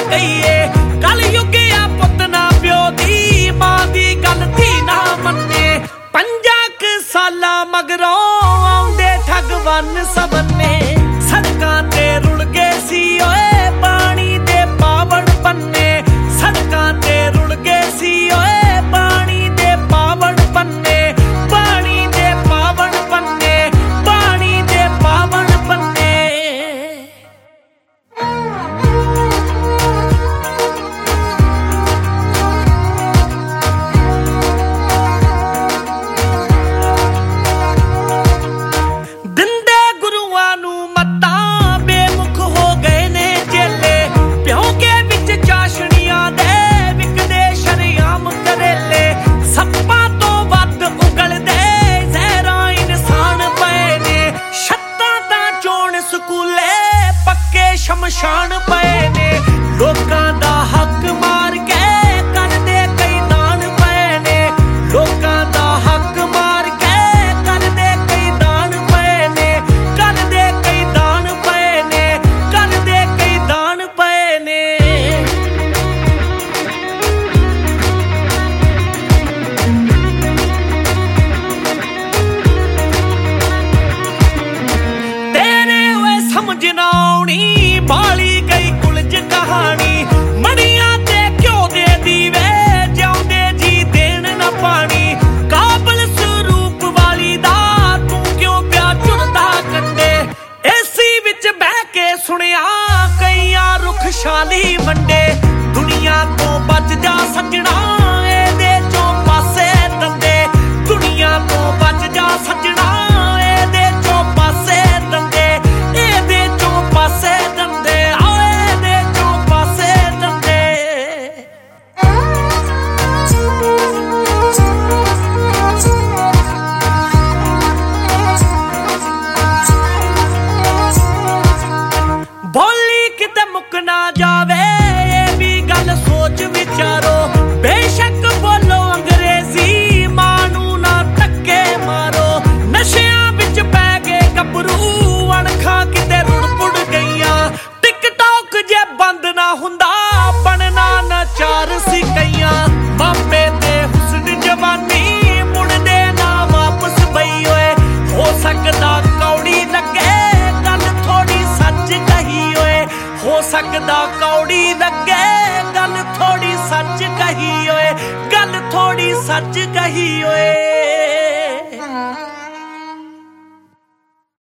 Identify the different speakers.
Speaker 1: गई है। कल युग आ पुत ना प्यो दी, मां दी गल धी ना मन्ने। 50 साला मगरों आउंदे ठगवन सबने, सड़कां ते रुल गए सी ओए पानी दे पावण पन्ने। सड़कां ते रुल गए सी ओए पानी दे पावण पन्ने, पानी दे पावण पन्ने, पानी दे पावण पन्ने। दिंदे गुरुआं नू मत्तां बेमुख हो गए ने चेले, प्यों के विच चाशणियां दे विकदे शरेआम करेले। सप्पां तो वध उगलदे ज़हरां इंसान पए ने, छत्तां तां चोण स्कूले पक्के शमशान पए ने। लोकां दा हक मार के करदे कई दान पए ने, लोकां दा हक मार के करदे कई दान पए ने, करदे कई दान पए ने, करदे कई दान पए ने। तेरे वे समझ ना आउणी बाली गई कुलज कहानी। मड़ियां ते क्यों दे दीवे जिउंदे जी देण ना पानी। काबल स्वरूप वाली दा तू क्यों प्या चुरदा कंडे। एसी विच बह के सुनिया कईयां रुख शाली वंडे। दुनिया तो बच जा सजना एदे चों पासे दंदे, दुनिया तो बच जा सजना एदे चों पासे दंदे, एदे चों पासे दंदे, आए एदे चों पासे दंदे। बोली किते मुक ना जावे ये भी गल सोच विचारो। बेशक बोलो अंग्रेजी मानू ना धक्के मारो। नशियां विच पै गए गभरू अणखां किते रुड़ पुड़ गईयां। टिकटॉक जे बंद ना हुंदा बनना नचार सी कईयां। मापे ते हुस्न जवानी मुड़दे ना वापस बई ओए। हो सकदा कौड़ी लगे गल थोड़ी सच कही ओए, हो सकदा कौड़ी लगे गल थोड़ी सच कही ओए, गल थोड़ी सच कही ओए।